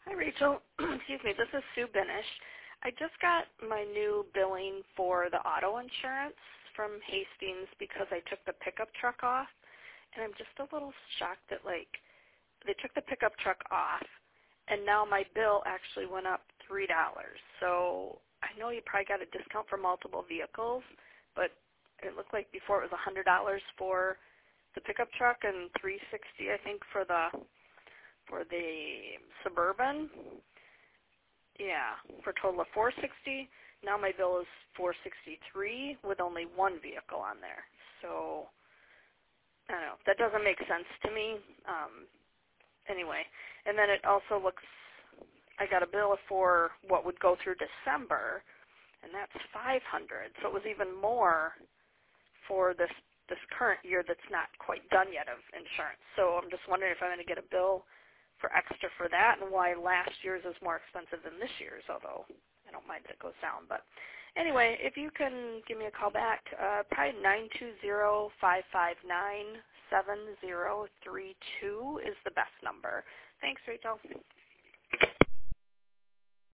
Hi, Rachel. Excuse me. This is Sue Benish. I just got my new billing for the auto insurance from Hastings because I took the pickup truck off, and I'm just a little shocked that, they took the pickup truck off, and now my bill actually went up $3. So I know you probably got a discount for multiple vehicles, but it looked like before it was $100 for the pickup truck and $360, I think, for the Suburban. Yeah, for a total of $460. Now my bill is $463 with only one vehicle on there. So I don't know. That doesn't make sense to me. Anyway, and then it also looks, I got a bill for what would go through December, and that's $500. So it was even more for this current year that's not quite done yet of insurance. So I'm just wondering if I'm going to get a bill for extra for that, and why last year's is more expensive than this year's, although I don't mind if it goes down. But anyway, if you can give me a call back, probably 920-559-7032 is the best number. Thanks, Rachel.